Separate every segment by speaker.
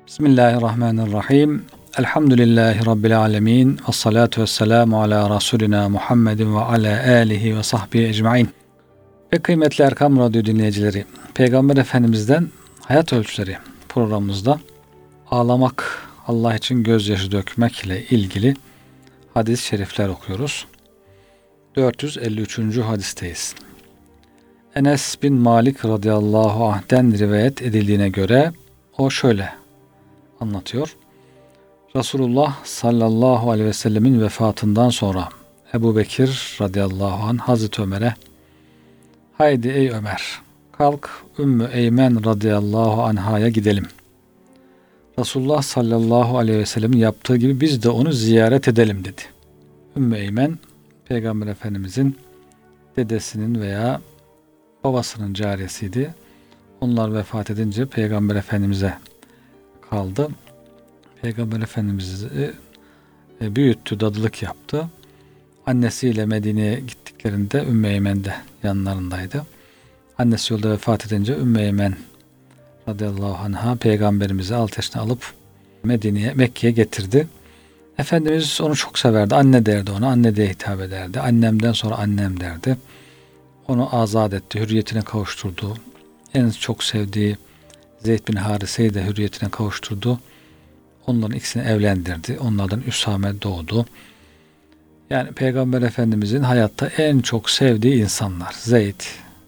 Speaker 1: Bismillahirrahmanirrahim. Elhamdülillahi Rabbil alemin. Vessalatu vesselamu ala Resulina Muhammedin ve ala alihi ve sahbihi ecmain. Ve kıymetli Erkam Radyo dinleyicileri, Peygamber Efendimiz'den Hayat Ölçüleri programımızda ağlamak, Allah için gözyaşı dökmek ile ilgili hadis-i şerifler okuyoruz. 453. hadisteyiz. Enes bin Malik radıyallahu anh'den rivayet edildiğine göre o şöyle anlatıyor. Resulullah sallallahu aleyhi ve sellemin vefatından sonra Ebu Bekir radıyallahu anh Hazreti Ömer'e "Haydi ey Ömer, kalk Ümmü Eymen radıyallahu anh'a gidelim. Resulullah sallallahu aleyhi ve sellemin yaptığı gibi biz de onu ziyaret edelim" dedi. Ümmü Eymen, Peygamber Efendimizin dedesinin veya babasının cariyesiydi. Onlar vefat edince Peygamber Efendimiz'e kaldı. Peygamber Efendimiz'i büyüttü, dadılık yaptı. Annesiyle Medine'ye gittiklerinde Ümmü Eymen de yanlarındaydı. Annesi yolda vefat edince Ümmü Eymen radıyallahu anh'a Peygamberimizi 6 yaşına alıp Mekke'ye getirdi. Efendimiz onu çok severdi. Anne derdi ona. Anne diye hitap ederdi. Annemden sonra annem derdi. Onu azat etti. Hürriyetine kavuşturdu. En çok sevdiği Zeyd bin Harise'yi de hürriyetine kavuşturdu. Onların ikisini evlendirdi. Onlardan Üsame doğdu. Yani Peygamber Efendimizin hayatta en çok sevdiği insanlar. Zeyd,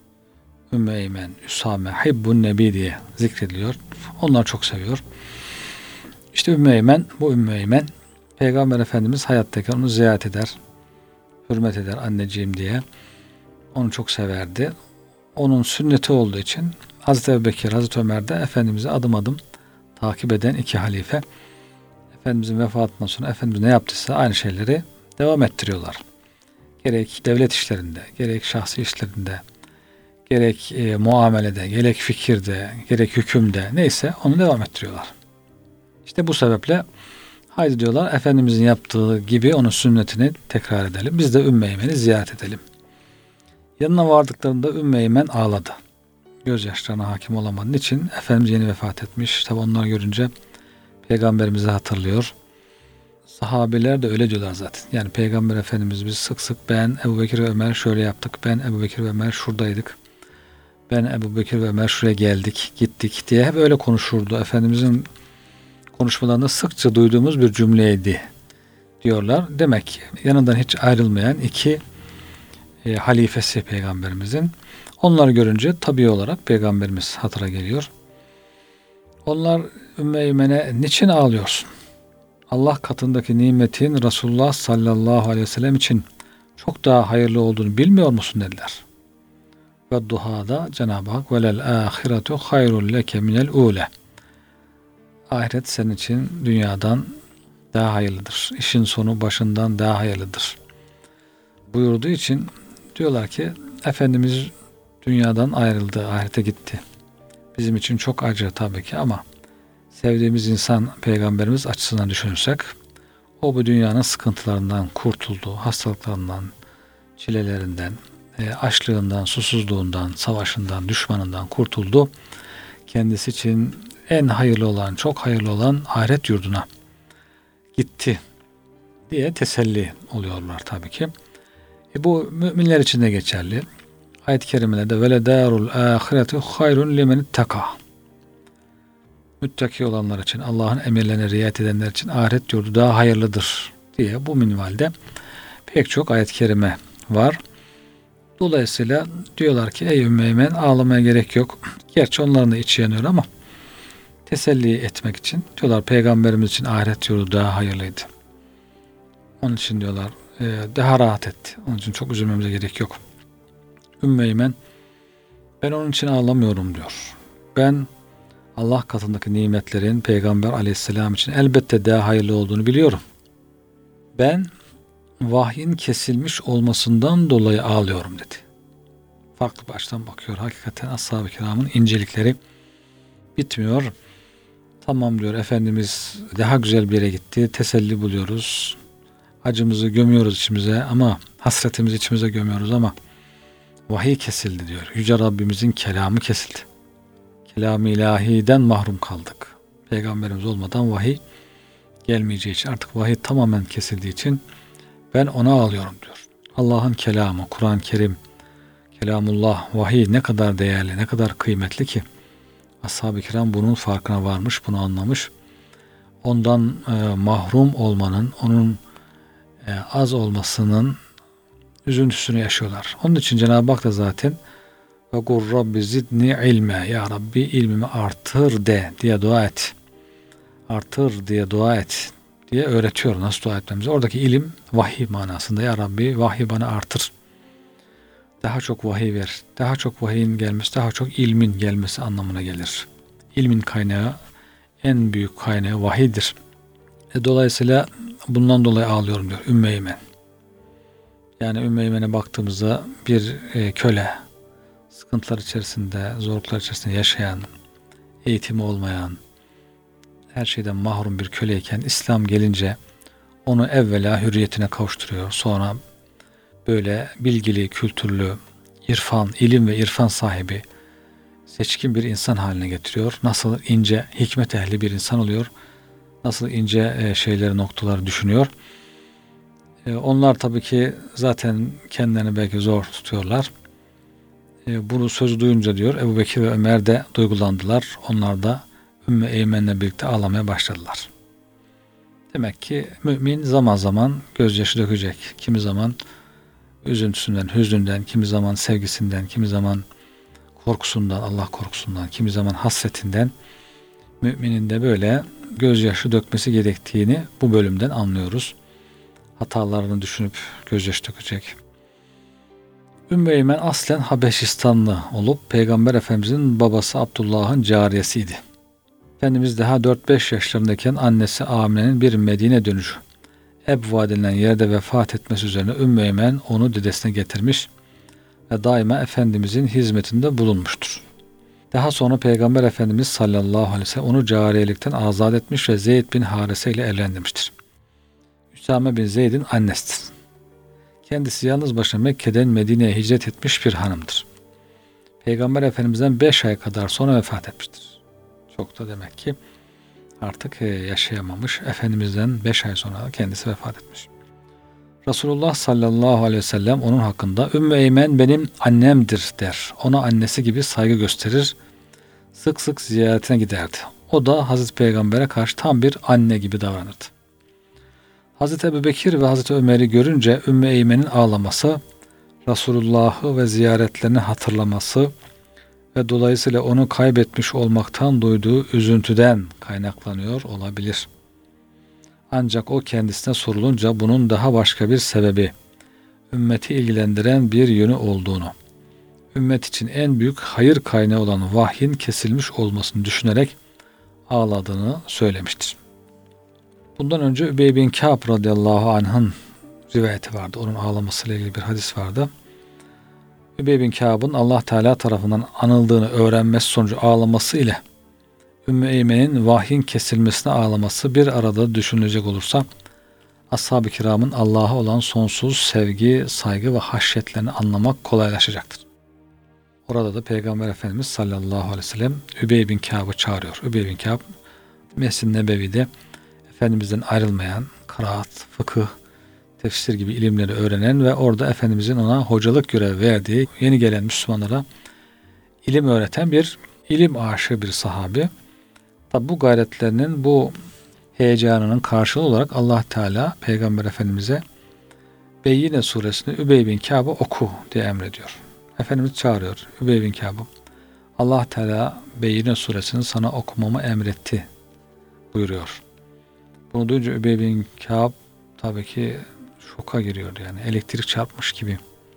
Speaker 1: Ümmü Eymen, Üsame, Hibbun Nebi diye zikrediliyor. Onları çok seviyor. İşte Ümmü Eymen, Peygamber Efendimiz hayattayken onu ziyaret eder, hürmet eder anneciğim diye. Onu çok severdi. Onun sünneti olduğu için Hazreti Ebubekir, Hazreti Ömer de Efendimiz'i adım adım takip eden iki halife. Efendimizin vefatından sonra Efendimiz ne yaptıysa aynı şeyleri devam ettiriyorlar. Gerek devlet işlerinde, gerek şahsi işlerinde, gerek muamelede, gerek fikirde, gerek hükümde neyse onu devam ettiriyorlar. İşte bu sebeple haydi diyorlar Efendimizin yaptığı gibi onun sünnetini tekrar edelim. Biz de Ümmü Eymen'i ziyaret edelim. Yanına vardıklarında Ümmü Eymen ağladı. Gözyaşlarına hakim olamadığı için Efendimiz yeni vefat etmiş. Tabi onları görünce Peygamberimizi hatırlıyor. Sahabeler de öyle diyorlar zaten. Yani Peygamber Efendimiz biz sık sık ben Ebubekir ve Ömer şöyle yaptık. Ben Ebubekir ve Ömer şuradaydık. Ben Ebubekir ve Ömer şuraya geldik, gittik diye hep öyle konuşurdu. Efendimizin konuşmalarında sıkça duyduğumuz bir cümleydi diyorlar. Demek ki yanından hiç ayrılmayan iki halifesi Peygamberimizin. Onları görünce tabii olarak Peygamberimiz hatıra geliyor. Onlar Ümmü Eymen'e niçin ağlıyorsun? Allah katındaki nimetin Resulullah sallallahu aleyhi ve sellem için çok daha hayırlı olduğunu bilmiyor musun dediler. Ve duhada Cenab-ı Hak velel ahiretu hayrul leke minel ule. Ahiret senin için dünyadan daha hayırlıdır. İşin sonu başından daha hayırlıdır buyurduğu için diyorlar ki Efendimiz dünyadan ayrıldı, ahirete gitti. Bizim için çok acı tabii ki ama sevdiğimiz insan Peygamberimiz açısından düşünürsek o bu dünyanın sıkıntılarından kurtuldu, hastalıklarından, çilelerinden, açlığından, susuzluğundan, savaşından, düşmanından kurtuldu. Kendisi için en hayırlı olan, çok hayırlı olan ahiret yurduna gitti diye teselli oluyorlar tabii ki. Bu müminler için de geçerli. Ayet-i kerimelerde vele darul ahiretu hayrun limen ittaka. Müttaki olanlar için, Allah'ın emirlerine riayet edenler için ahiret yurdu daha hayırlıdır diye bu minvalde pek çok ayet-i kerime var. Dolayısıyla diyorlar ki ey Ümmü Eymen ağlamaya gerek yok. Gerçi onların da içi yanıyor ama teselli etmek için diyorlar Peygamberimiz için ahiret yurdu daha hayırlıydı. Onun için diyorlar daha rahat etti. Onun için çok üzülmemize gerek yok. Ümmü Eymen ben onun için ağlamıyorum diyor. Ben Allah katındaki nimetlerin Peygamber aleyhisselam için elbette daha hayırlı olduğunu biliyorum. Ben vahyin kesilmiş olmasından dolayı ağlıyorum dedi. Farklı bir açıdan bakıyor. Hakikaten ashab-ı kiramın incelikleri bitmiyor. Tamam diyor Efendimiz daha güzel bir yere gitti. Teselli buluyoruz. Acımızı gömüyoruz içimize ama hasretimizi içimize gömüyoruz ama vahiy kesildi diyor. Yüce Rabbimizin kelamı kesildi. Kelam-ı ilahiden mahrum kaldık. Peygamberimiz olmadan vahiy gelmeyeceği için, artık vahiy tamamen kesildiği için ben ona ağlıyorum diyor. Allah'ın kelamı, Kur'an-ı Kerim, kelamullah, vahiy ne kadar değerli, ne kadar kıymetli ki ashab-ı kiram bunun farkına varmış, bunu anlamış. Ondan mahrum olmanın, onun az olmasının üzüntüsünü yaşıyorlar. Onun için Cenab-ı Hak da zaten ve kur Rabbi zidni ilme, ya Rabbi ilmimi artır de diye dua et. Artır diye dua et diye öğretiyor nasıl dua etmemizi. Oradaki ilim vahiy manasında. Ya Rabbi vahiy bana artır. Daha çok vahiy ver. Daha çok vahiyin gelmesi, daha çok ilmin gelmesi anlamına gelir. İlmin kaynağı, en büyük kaynağı vahiydir. Dolayısıyla bundan dolayı ağlıyorum diyor Ümmü Eymen. Yani Ümmü Eymen'e baktığımızda bir köle, sıkıntılar içerisinde, zorluklar içerisinde yaşayan, eğitimi olmayan, her şeyden mahrum bir köleyken İslam gelince onu evvela hürriyetine kavuşturuyor. Sonra böyle bilgili, kültürlü, ilim ve irfan sahibi, seçkin bir insan haline getiriyor. Nasıl ince, hikmet ehli bir insan oluyor. Nasıl ince şeyleri, noktaları düşünüyor. Onlar tabii ki zaten kendilerini belki zor tutuyorlar. Bunu sözü duyunca diyor Ebu Bekir ve Ömer de duygulandılar. Onlar da Ümmü Eymen'le birlikte ağlamaya başladılar. Demek ki mümin zaman zaman gözyaşı dökecek. Kimi zaman üzüntüsünden, hüznünden, kimi zaman sevgisinden, kimi zaman korkusundan, Allah korkusundan, kimi zaman hasretinden müminin de böyle gözyaşı dökmesi gerektiğini bu bölümden anlıyoruz. Hatalarını düşünüp gözyaşı dökecek. Ümmü Eymen aslen Habeşistanlı olup Peygamber Efendimizin babası Abdullah'ın cariyesiydi. Efendimiz daha 4-5 yaşlarındayken annesi Amine'nin bir Medine dönüşü Ebva denilen yerde vefat etmesi üzerine Ümmü Eymen onu dedesine getirmiş ve daima Efendimizin hizmetinde bulunmuştur. Daha sonra Peygamber Efendimiz sallallahu aleyhi ve sellem onu cariyelikten azat etmiş ve Zeyd bin Harise ile evlendirmiştir. Üsame bin Zeyd'in annesidir. Kendisi yalnız başına Mekke'den Medine'ye hicret etmiş bir hanımdır. Peygamber Efendimiz'den 5 ay kadar sonra vefat etmiştir. Çok da demek ki artık yaşayamamış. Efendimiz'den 5 ay sonra kendisi vefat etmiş. Resulullah sallallahu aleyhi ve sellem onun hakkında Ümmü Eymen benim annemdir der. Ona annesi gibi saygı gösterir. Sık sık ziyaretine giderdi. O da Hazreti Peygamber'e karşı tam bir anne gibi davranırdı. Hazreti Ebubekir ve Hazreti Ömer'i görünce Ümmü Eymen'in ağlaması, Resulullah'ı ve ziyaretlerini hatırlaması ve dolayısıyla onu kaybetmiş olmaktan duyduğu üzüntüden kaynaklanıyor olabilir. Ancak o kendisine sorulunca bunun daha başka bir sebebi, ümmeti ilgilendiren bir yönü olduğunu, ümmet için en büyük hayır kaynağı olan vahyin kesilmiş olmasını düşünerek ağladığını söylemiştir. Bundan önce Übey bin Kâb radıyallahu anh'ın rivayeti vardı. Onun ağlamasıyla ilgili bir hadis vardı. Übey bin Kâb'ın Allah Teala tarafından anıldığını öğrenmesi sonucu ağlaması ile Ümmü Eymen'in vahyin kesilmesine ağlaması bir arada düşünülecek olursa ashab-ı kiramın Allah'a olan sonsuz sevgi, saygı ve haşyetlerini anlamak kolaylaşacaktır. Orada da Peygamber Efendimiz sallallahu aleyhi ve sellem Übey bin Kâb'ı çağırıyor. Übey bin Kâb Mescid-i Nebevi'de Efendimiz'den ayrılmayan, kıraat, fıkıh, tefsir gibi ilimleri öğrenen ve orada Efendimiz'in ona hocalık görev verdiği yeni gelen Müslümanlara ilim öğreten bir ilim aşığı bir sahabi. Tabi bu gayretlerinin, bu heyecanının karşılığı olarak Allah Teala Peygamber Efendimiz'e Beyyine suresini Übey bin Kâb'ı oku diye emrediyor. Efendimiz çağırıyor Übey bin Kâb'ı. Allah Teala Beyyine suresini sana okumamı emretti buyuruyor. Bunu duyunca Übey bin Kâb tabii ki şoka giriyor, yani elektrik çarpmış gibi.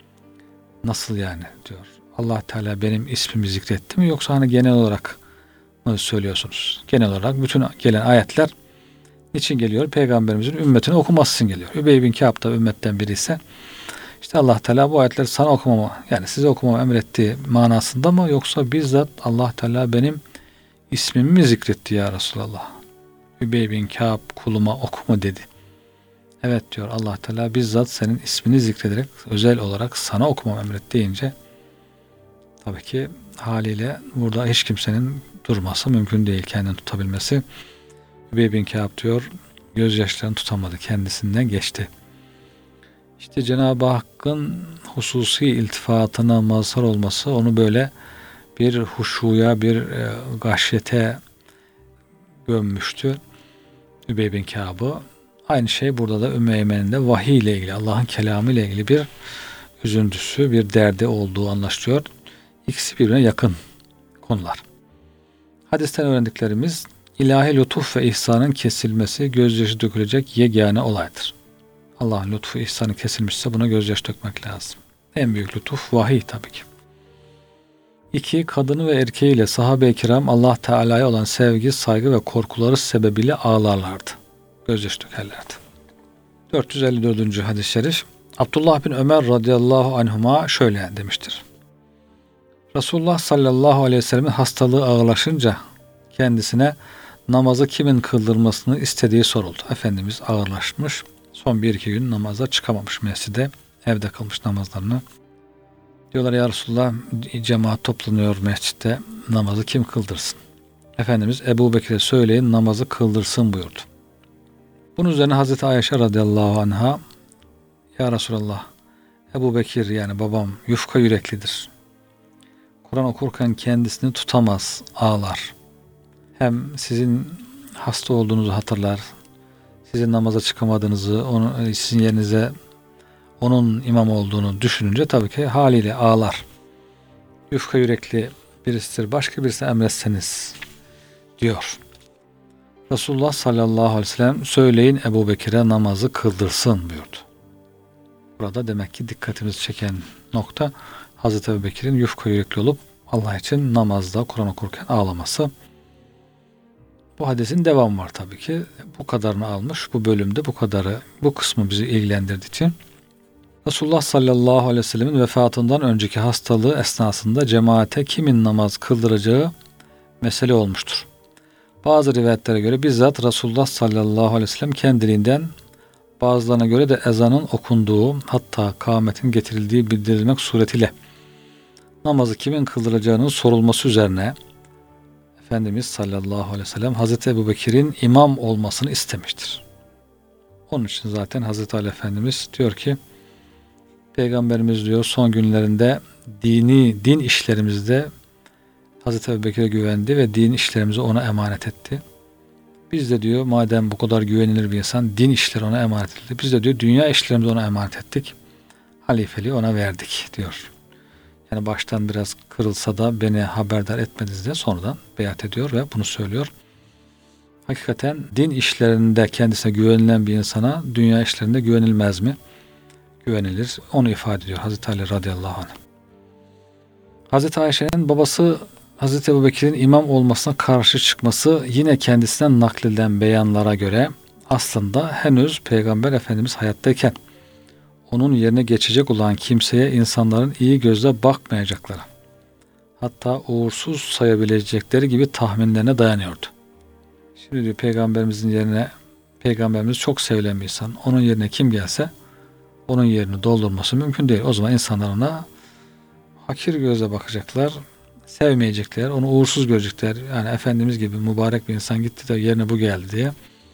Speaker 1: Nasıl yani diyor. Allah Teala benim ismimi zikretti mi, yoksa hani genel olarak mı söylüyorsunuz? Genel olarak bütün gelen ayetler niçin geliyor? Peygamberimizin ümmetine okuması için geliyor. Übey bin Kâb da ümmetten biri ise işte Allah Teala bu ayetleri sana okumama, yani size okumamı emrettiği manasında mı, yoksa bizzat Allah Teala benim ismimi mi zikretti ya Resulallah? Übey bin Kâb kuluma okuma dedi. Evet diyor, Allah Teala bizzat senin ismini zikrederek özel olarak sana okumamı emret deyince tabii ki haliyle burada hiç kimsenin durması mümkün değil, kendini tutabilmesi. Übey bin Kâb diyor, gözyaşlarını tutamadı, kendisinden geçti. İşte Cenab-ı Hakk'ın hususi iltifatına mazhar olması onu böyle bir huşuya, bir gahşete gömmüştü Übey bin Kâb'ı. Aynı şey burada da Ümmü Eymen'in de vahiy ile ilgili, Allah'ın kelamı ile ilgili bir üzüntüsü, bir derdi olduğu anlaşılıyor. İkisi birbirine yakın konular. Hadisten öğrendiklerimiz, ilahi lütuf ve ihsanın kesilmesi gözyaşı dökülecek yegane olaydır. Allah'ın lütfu, ihsanı kesilmişse buna gözyaşı dökmek lazım. En büyük lütuf vahiy tabii ki. 2. Kadını ve erkeğiyle sahabe-i kiram Allah Teala'ya olan sevgi, saygı ve korkuları sebebiyle ağlarlardı. Gözyaşı dökerlerdi. 454. hadis-i şerif, Abdullah bin Ömer radıyallahu anhuma şöyle demiştir. Resulullah sallallahu aleyhi ve sellem'in hastalığı ağırlaşınca kendisine namazı kimin kıldırmasını istediği soruldu. Efendimiz ağırlaşmış, son 1-2 gün namaza çıkamamış mescide, evde kılmış namazlarını. Diyorlar ya Resulullah, cemaat toplanıyor mescitte, namazı kim kıldırsın? Efendimiz Ebu Bekir'e söyleyin namazı kıldırsın buyurdu. Bunun üzerine Hazreti Ayşe radıyallahu anha, ya Resulallah, Ebu Bekir yani babam yufka yüreklidir. Kur'an okurken kendisini tutamaz, ağlar. Hem sizin hasta olduğunuzu hatırlar, sizin namaza çıkamadığınızı, sizin yerinize onun imam olduğunu düşününce tabii ki haliyle ağlar. Yufka yürekli birisidir, başka birisine emretseniz diyor. Resulullah sallallahu aleyhi ve sellem söyleyin Ebu Bekir'e namazı kıldırsın buyurdu. Burada demek ki dikkatimizi çeken nokta Hazreti Ebu Bekir'in yufka yürekli olup Allah için namazda Kur'an okurken ağlaması. Bu hadisin devamı var tabii ki. Bu kadarını almış bu bölümde, bu kısmı bizi ilgilendirdiği için. Resulullah sallallahu aleyhi ve sellemin vefatından önceki hastalığı esnasında cemaate kimin namaz kıldıracağı mesele olmuştur. Bazı rivayetlere göre bizzat Resulullah sallallahu aleyhi ve sellem kendiliğinden, bazılarına göre de ezanın okunduğu, hatta kâmetin getirildiği bildirilmek suretiyle namazı kimin kıldıracağının sorulması üzerine Efendimiz sallallahu aleyhi ve sellem Hazreti Ebubekir'in imam olmasını istemiştir. Onun için zaten Hazreti Ali Efendimiz diyor ki, Peygamberimiz diyor son günlerinde din işlerimizde Hazreti Ebubekir'e güvendi ve din işlerimizi ona emanet etti. Biz de diyor madem bu kadar güvenilir bir insan, din işleri ona emanet edildi. Biz de diyor dünya işlerimizi ona emanet ettik. Halifeliği ona verdik diyor. Yani baştan biraz kırılsa da beni haberdar etmediniz diye sonradan beyat ediyor ve bunu söylüyor. Hakikaten din işlerinde kendisine güvenilen bir insana dünya işlerinde güvenilmez mi? Güvenilir. Onu ifade ediyor Hazreti Ali radıyallahu anh. Hazreti Ayşe'nin babası Hazreti Ebubekir'in imam olmasına karşı çıkması yine kendisinden nakledilen beyanlara göre aslında henüz Peygamber Efendimiz hayattayken onun yerine geçecek olan kimseye insanların iyi gözle bakmayacakları, hatta uğursuz sayabilecekleri gibi tahminlerine dayanıyordu. Şimdi diyor Peygamberimizin yerine, Peygamberimiz çok sevilen bir insan, onun yerine kim gelse onun yerini doldurması mümkün değil. O zaman insanlar ona hakir gözle bakacaklar, sevmeyecekler, onu uğursuz görecekler. Yani Efendimiz gibi mübarek bir insan gitti de yerine bu geldi diye.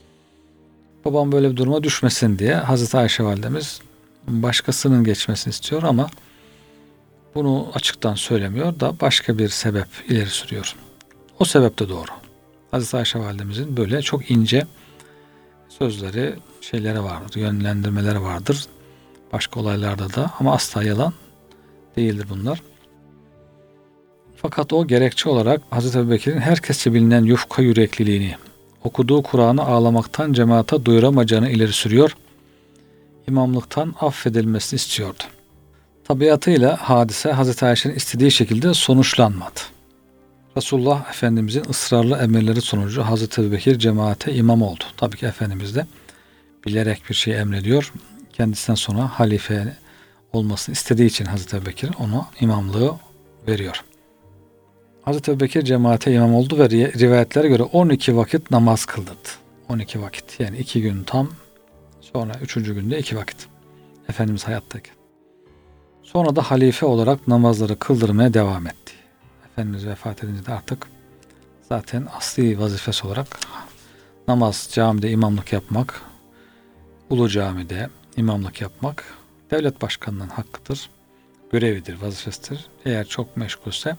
Speaker 1: Babam böyle bir duruma düşmesin diye Hazreti Ayşe validemiz başkasının geçmesini istiyor ama bunu açıktan söylemiyor da başka bir sebep ileri sürüyor. O sebep de doğru. Hazreti Ayşe validemizin böyle çok ince sözleri, şeyleri vardır, yönlendirmeleri vardır. Başka olaylarda da ama asla yalan değildir bunlar. Fakat o gerekçe olarak Hazreti Ebubekir'in herkesçe bilinen yufka yürekliliğini, okuduğu Kur'an'ı ağlamaktan cemaate duyuramayacağını ileri sürüyor. İmamlıktan affedilmesini istiyordu. Tabiatıyla hadise Hazreti Ayşe'nin istediği şekilde sonuçlanmadı. Resulullah Efendimizin ısrarlı emirleri sonucu Hazreti Ebubekir cemaate imam oldu. Tabii ki Efendimiz de bilerek bir şey emrediyor. Kendisinden sonra halife olmasını istediği için Hazreti Ebubekir ona imamlığı veriyor. Hazreti Ebubekir cemaate imam oldu ve rivayetlere göre 12 vakit namaz kıldırdı. 12 vakit yani 2 gün tam, sonra 3. günde 2 vakit. Efendimiz hayattayken. Sonra da halife olarak namazları kıldırmaya devam etti. Efendimiz vefat edince de artık zaten asli vazifesi olarak namaz, camide imamlık yapmak, ulu camide imamlık yapmak devlet başkanının hakkıdır, görevidir, vazifesidir. Eğer çok meşgulse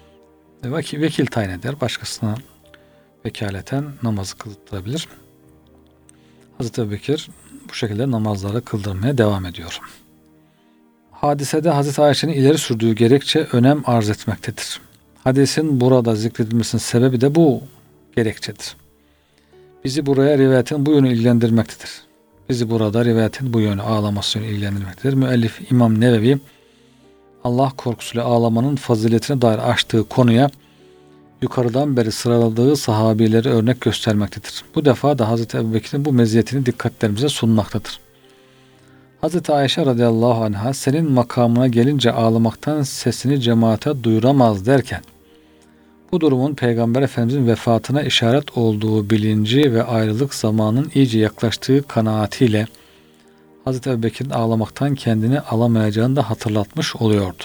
Speaker 1: vekil tayin eder, başkasına vekaleten namazı kıldırabilir. Hazreti Ebubekir bu şekilde namazları kıldırmaya devam ediyor. Hadisede Hazreti Ayşe'nin ileri sürdüğü gerekçe önem arz etmektedir. Hadisin burada zikredilmesinin sebebi de bu gerekçedir. Bizi buraya rivayetin bu yönü ilgilendirmektedir. Bizi burada rivayetin bu yönü, ağlaması yönü ilgilendirmektedir. Müellif İmam Nevevi Allah korkusuyla ağlamanın faziletine dair açtığı konuya yukarıdan beri sıraladığı sahabileri örnek göstermektedir. Bu defa da Hazreti Ebubekir'in bu meziyetini dikkatlerimize sunmaktadır. Hazreti Ayşe radıyallahu anh'a senin makamına gelince ağlamaktan sesini cemaate duyuramaz derken bu durumun Peygamber Efendimizin vefatına işaret olduğu bilinci ve ayrılık zamanının iyice yaklaştığı kanaatiyle Hazreti Ebubekir'in ağlamaktan kendini alamayacağını da hatırlatmış oluyordu.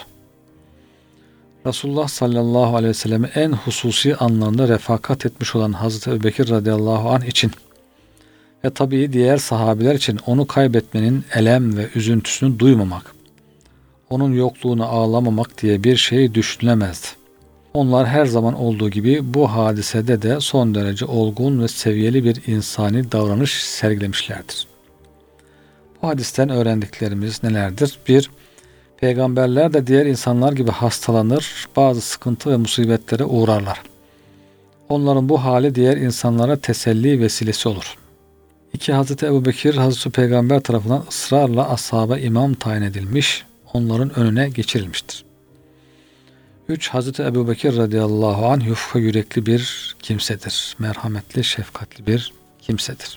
Speaker 1: Resulullah sallallahu aleyhi ve selleme en hususi anlamda refakat etmiş olan Hazreti Ebubekir radıyallahu anh için ve tabii diğer sahabiler için onu kaybetmenin elem ve üzüntüsünü duymamak, onun yokluğunu ağlamamak diye bir şey düşünülemezdi. Onlar her zaman olduğu gibi bu hadisede de son derece olgun ve seviyeli bir insani davranış sergilemişlerdir. Bu hadisten öğrendiklerimiz nelerdir? 1. Peygamberler de diğer insanlar gibi hastalanır, bazı sıkıntı ve musibetlere uğrarlar. Onların bu hali diğer insanlara teselli vesilesi olur. 2. Hazreti Ebubekir, Hazreti Peygamber tarafından ısrarla ashaba imam tayin edilmiş, onların önüne geçirilmiştir. 3. Hazreti Ebubekir radıyallahu anh yufka yürekli bir kimsedir. Merhametli, şefkatli bir kimsedir.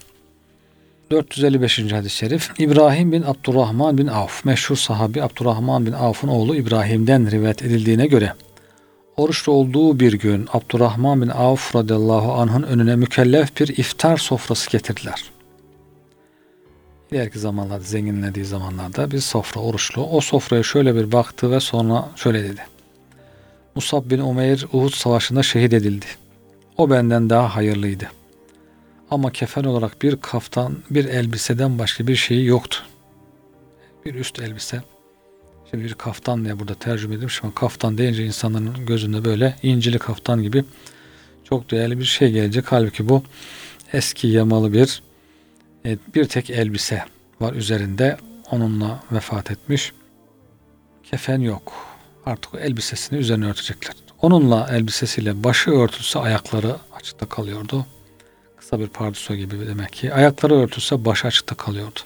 Speaker 1: 455. hadis-i şerif İbrahim bin Abdurrahman bin Avf, meşhur sahabi Abdurrahman bin Avf'ın oğlu İbrahim'den rivayet edildiğine göre oruçlu olduğu bir gün Abdurrahman bin Avf radıyallahu anh'ın önüne mükellef bir iftar sofrası getirdiler. İleriki zamanlarda, zenginlediği zamanlarda bir sofra oruçlu. O sofraya şöyle bir baktı ve sonra şöyle dedi. Musab bin Umeyr Uhud savaşında şehit edildi. O benden daha hayırlıydı. Ama kefen olarak bir kaftan, bir elbiseden başka bir şeyi yoktu. Bir üst elbise. Şimdi bir kaftan diye burada tercüme edilmiş ama kaftan deyince insanların gözünde böyle incili kaftan gibi çok değerli bir şey gelecek. Halbuki bu eski yamalı bir tek elbise var üzerinde. Onunla vefat etmiş. Kefen yok. Artık o elbisesini üzerine örtecekler. Onunla elbisesiyle başı örtülse ayakları açıkta kalıyordu. Kısa bir pardösü gibi demek ki. Ayakları örtülse başı açıkta kalıyordu.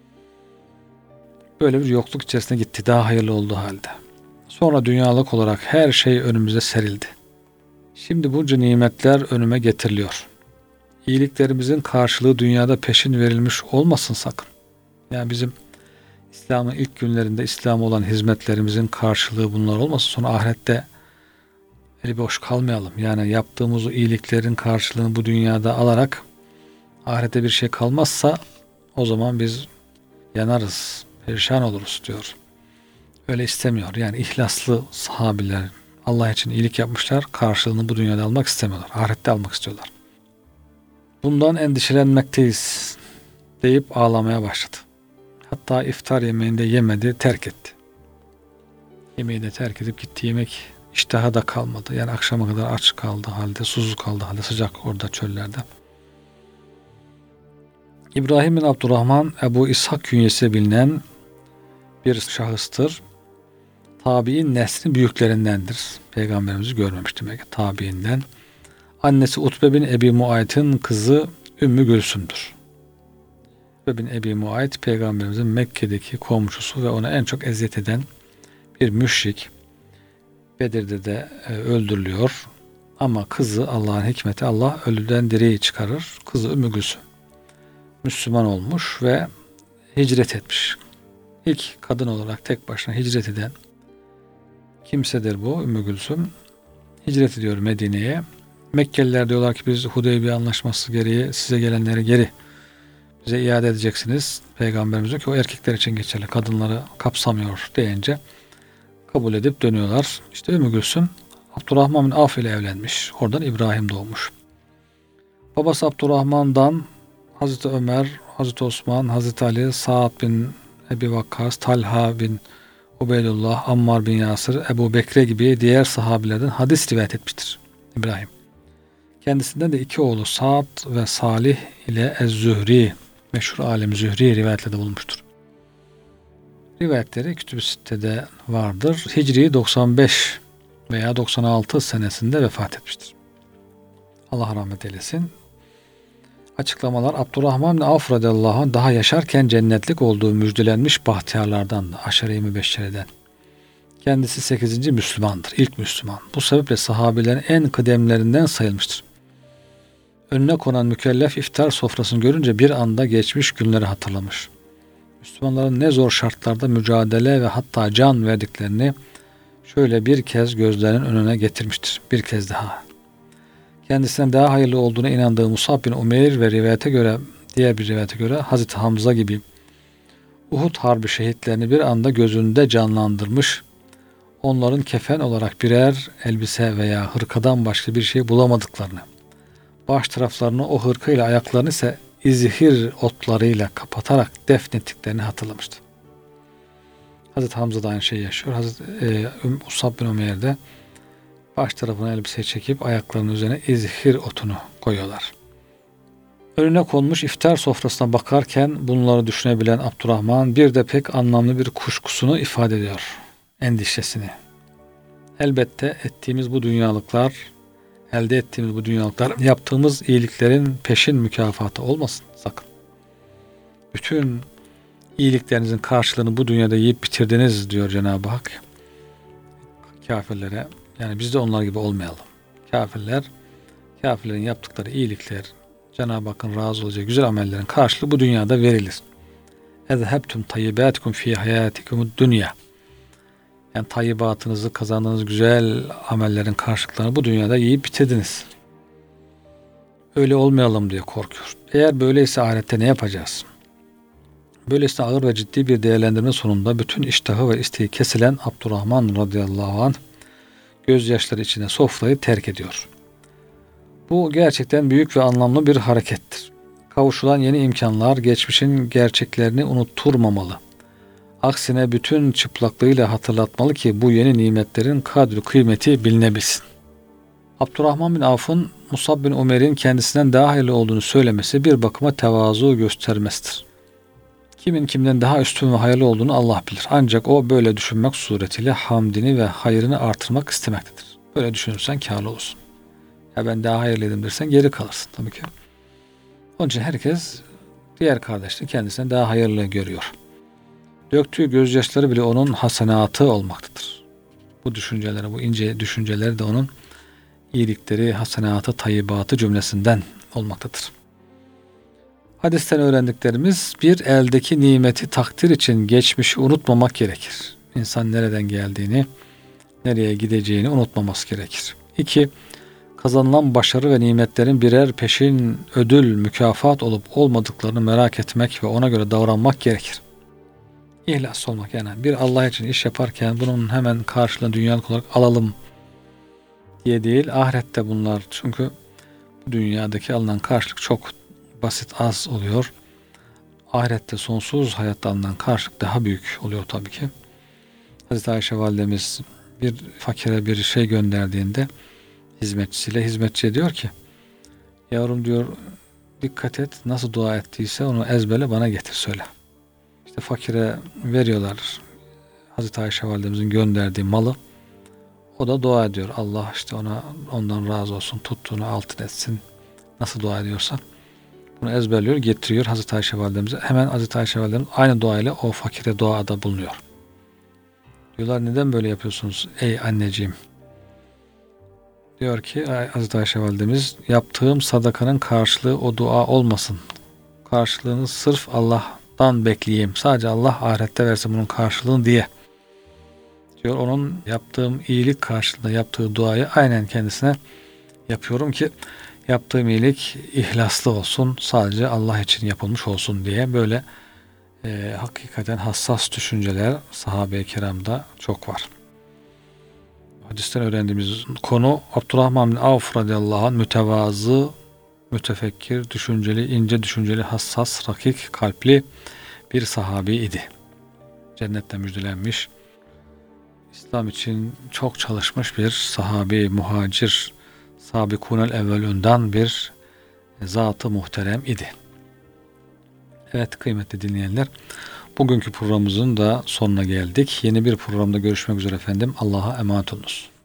Speaker 1: Böyle bir yokluk içerisine gitti daha hayırlı olduğu halde. Sonra dünyalık olarak her şey önümüze serildi. Şimdi bunca nimetler önüme getiriliyor. İyiliklerimizin karşılığı dünyada peşin verilmiş olmasın sakın. Yani bizim İslam'ın ilk günlerinde İslam'a olan hizmetlerimizin karşılığı bunlar olmasın. Sonra ahirette eli boş kalmayalım. Yani yaptığımız o iyiliklerin karşılığını bu dünyada alarak ahirette bir şey kalmazsa o zaman biz yanarız, perişan oluruz diyor. Öyle istemiyor. Yani ihlaslı sahabiler Allah için iyilik yapmışlar. Karşılığını bu dünyada almak istemiyorlar. Ahirette almak istiyorlar. Bundan endişelenmekteyiz deyip ağlamaya başladı. Hatta iftar yemeğinde yemedi, terk etti. Yemeği de terk edip gitti. Yemek iştahı da kalmadı. Yani akşama kadar aç kaldı halde, susuz kaldı halde, sıcak orada çöllerde. İbrahim bin Abdurrahman Ebu İshak künyesi bilinen bir şahıstır. Tabi'in neslin büyüklerindendir. Peygamberimizi görmemiş demek ki tabi'inden. Annesi Utbe bin Ebi Muayt'ın kızı Ümmü Gülsüm'dür. Utbe bin Ebi Muayt Peygamberimizin Mekke'deki komşusu ve ona en çok eziyet eden bir müşrik. Bedir'de de öldürülüyor. Ama kızı Allah'ın hikmeti, Allah ölüden diriyi çıkarır. Kızı Ümmü Gülsüm Müslüman olmuş ve hicret etmiş. İlk kadın olarak tek başına hicret eden kimsedir bu Ümmü Gülsüm. Hicret ediyor Medine'ye. Mekkeliler diyorlar ki biz Hudeybiye anlaşması gereği size gelenleri geri bize iade edeceksiniz. Peygamberimiz diyor ki o erkekler için geçerli, kadınları kapsamıyor deyince kabul edip dönüyorlar. İşte Ümmü Gülsüm Abdurrahman bin Avf ile evlenmiş. Oradan İbrahim doğmuş. Babası Abdurrahman'dan Hazreti Ömer, Hazreti Osman, Hazreti Ali, Sa'd bin Ebi Vakkas, Talha bin Ubeydullah, Ammar bin Yasir, Ebu Bekre gibi diğer sahabilerden hadis rivayet etmiştir İbrahim. Kendisinden de iki oğlu Sa'd ve Salih ile Ez-Zühri, meşhur alim Zühri rivayetlerde bulunmuştur. Rivayetleri Kütüb-i Sitte'de vardır. Hicri 95 veya 96 senesinde vefat etmiştir. Allah rahmet eylesin. Açıklamalar: Abdurrahman bin Avf radıyallahu anh daha yaşarken cennetlik olduğu müjdelenmiş bahtiyarlardan, Aşere-i Mübeşşere'den. Kendisi 8. Müslümandır, ilk Müslüman. Bu sebeple sahabilerin en kıdemlerinden sayılmıştır. Önüne konan mükellef iftar sofrasını görünce bir anda geçmiş günleri hatırlamış. Müslümanların ne zor şartlarda mücadele ve hatta can verdiklerini şöyle bir kez gözlerinin önüne getirmiştir. Bir kez daha. Kendisinden daha hayırlı olduğuna inandığı Musab bin Umeyr ve diğer bir rivayete göre Hazreti Hamza gibi Uhud Harbi şehitlerini bir anda gözünde canlandırmış, onların kefen olarak birer elbise veya hırkadan başka bir şey bulamadıklarını, baş taraflarını o hırka ile ayaklarını ise izhir otlarıyla kapatarak defnettiklerini hatırlamıştı. Hazreti Hamza da aynı şeyi yaşıyor. Hazreti Musab bin Umeyr de baş tarafına elbiseyi çekip ayaklarının üzerine izhir otunu koyuyorlar. Önüne konmuş iftar sofrasına bakarken bunları düşünebilen Abdurrahman bir de pek anlamlı bir kuşkusunu ifade ediyor. Endişesini. Elbette elde ettiğimiz bu dünyalıklar yaptığımız iyiliklerin peşin mükafatı olmasın sakın. Bütün iyiliklerinizin karşılığını bu dünyada yiyip bitirdiniz diyor Cenab-ı Hak kafirlere. Yani biz de onlar gibi olmayalım. Kafirlerin yaptıkları iyilikler, Cenab-ı Hakk'ın razı olacağı güzel amellerin karşılığı bu dünyada verilir. اَذْهَبْتُمْ طَيِّبَاتِكُمْ فِي حَيَاتِكُمُ الدُّنْيَا. Yani tayyibatınızı, kazandığınız güzel amellerin karşılıklarını bu dünyada yiyip bitirdiniz. Öyle olmayalım diye korkuyor. Eğer böyleyse ahirette ne yapacağız? Böylesine ağır ve ciddi bir değerlendirme sonunda bütün iştahı ve isteği kesilen Abdurrahman radıyallahu anh gözyaşları içinde sofrayı terk ediyor. Bu gerçekten büyük ve anlamlı bir harekettir. Kavuşulan yeni imkanlar geçmişin gerçeklerini unutturmamalı. Aksine bütün çıplaklığıyla hatırlatmalı ki bu yeni nimetlerin kadri kıymeti bilinebilsin. Abdurrahman bin Avf'ın Musab bin Umeyr'in kendisinden daha hayırlı olduğunu söylemesi bir bakıma tevazu göstermesidir. Kimin kimden daha üstün ve hayırlı olduğunu Allah bilir. Ancak o böyle düşünmek suretiyle hamdini ve hayrını artırmak istemektedir. Böyle düşünürsen kârlı olursun. Ya ben daha hayırlıydım dersen geri kalırsın tabii ki. Onun için herkes diğer kardeşini kendisinden daha hayırlı görüyor. Döktüğü gözyaşları bile onun hasenatı olmaktadır. Bu düşünceleri, bu ince düşünceleri de onun iyilikleri, hasenatı, tayyibatı cümlesinden olmaktadır. Hadisten öğrendiklerimiz: bir, eldeki nimeti takdir için geçmişi unutmamak gerekir. İnsan nereden geldiğini, nereye gideceğini unutmaması gerekir. 2. Kazanılan başarı ve nimetlerin birer peşin ödül, mükafat olup olmadıklarını merak etmek ve ona göre davranmak gerekir. İhlas olmak, yani bir Allah için iş yaparken bunun hemen karşılığını dünyalık olarak alalım diye değil, ahirette bunlar, çünkü bu dünyadaki alınan karşılık çok basit, az oluyor. Ahirette sonsuz hayatta alınan karşılık daha büyük oluyor tabii ki. Hazreti Ayşe validemiz bir fakire bir şey gönderdiğinde hizmetçiye diyor ki, yavrum diyor, dikkat et, nasıl dua ettiyse onu ezberle bana getir söyle. İşte fakire veriyorlar Hazreti Ayşe validemizin gönderdiği malı. O da dua ediyor. Allah işte ondan razı olsun, tuttuğunu altın etsin. Nasıl dua ediyorsa bunu ezberliyor, getiriyor Hazreti Ayşe validemize. Hemen Hazreti Ayşe validemiz aynı duayla o fakire duada bulunuyor. Diyorlar, neden böyle yapıyorsunuz ey anneciğim? Diyor ki Hazreti Ayşe validemiz, yaptığım sadakanın karşılığı o dua olmasın. Karşılığını sırf Allah'tan bekleyeyim. Sadece Allah ahirette versin bunun karşılığını diye. Diyor, onun yaptığım iyilik karşılığında yaptığı duayı aynen kendisine yapıyorum ki yaptığım iyilik ihlaslı olsun, sadece Allah için yapılmış olsun diye. Böyle hakikaten hassas düşünceler sahabe-i kiramda çok var. hadisten öğrendiğimiz konu Abdurrahman bin Avf radıyallahu anh mütevazı, mütefekkir, düşünceli, ince düşünceli, hassas, rakik, kalpli bir sahabi idi. Cennette müjdelenmiş, İslam için çok çalışmış bir sahabi, muhacir, sabikunel evvelünden bir zat-ı muhterem idi. Evet kıymetli dinleyenler, bugünkü programımızın da sonuna geldik. Yeni bir programda görüşmek üzere efendim. Allah'a emanet olunuz.